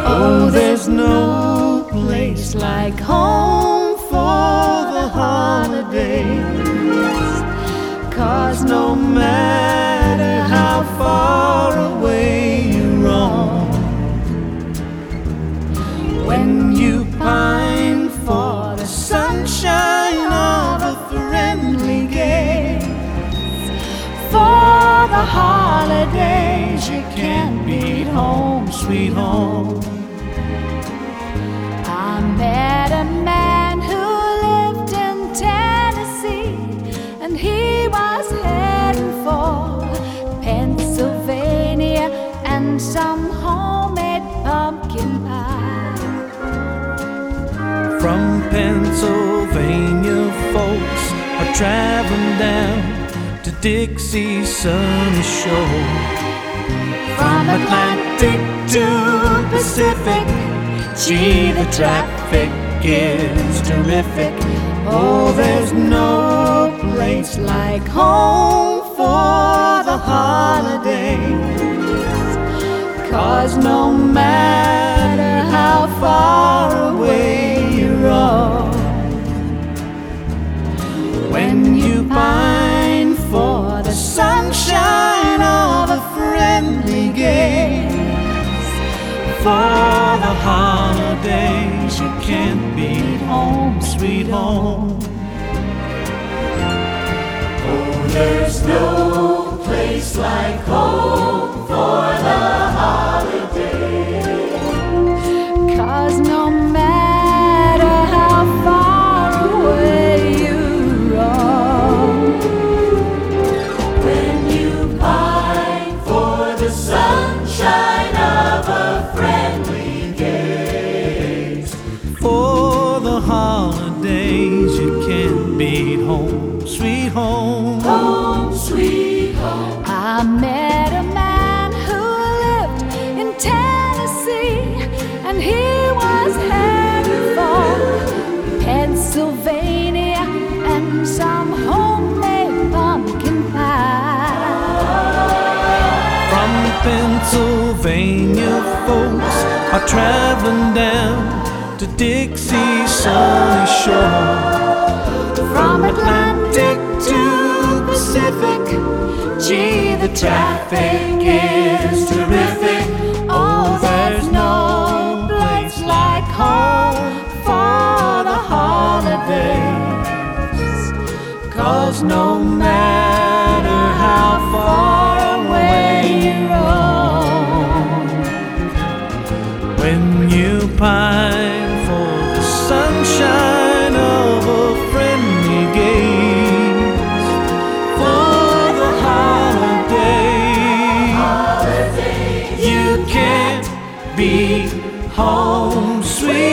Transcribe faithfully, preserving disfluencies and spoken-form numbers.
Oh, there's no place like home for the holidays, 'cause no matter how far away you roam, when you pine for the sunshine of a friendly gaze, for the holidays you can't beat home, sweet home. I met a man who lived in Tennessee, and he was heading for Pennsylvania and some homemade pumpkin pie. From Pennsylvania, folks are traveling down to Dixie's sunny shore. From Atlantic to Pacific, gee, the traffic is terrific. Oh, there's no place like home for the holidays, 'cause no matter how far away you roam, when you pine for the sunshine of a friendly gaze, for the holidays you can't beat home, sweet home. Oh, there's no place like home for the holidays, 'Cause no matter how far away you roam, when you pine for the sunshine of a friendly gaze, for the holidays you can't beat home, sweet home. home sweet home. I met a man who lived in Tennessee, and he was heading for Pennsylvania and some homemade pumpkin pie. From Pennsylvania, folks are traveling down to Dixie's sunny shore. From Atlantic to Pacific, gee, the traffic is terrific. Oh, there's no place like home for the holidays, 'cause no matter how far away you roam, when you pine for the sunshine of a friendly gaze, for the holidays, you can't be home, sweet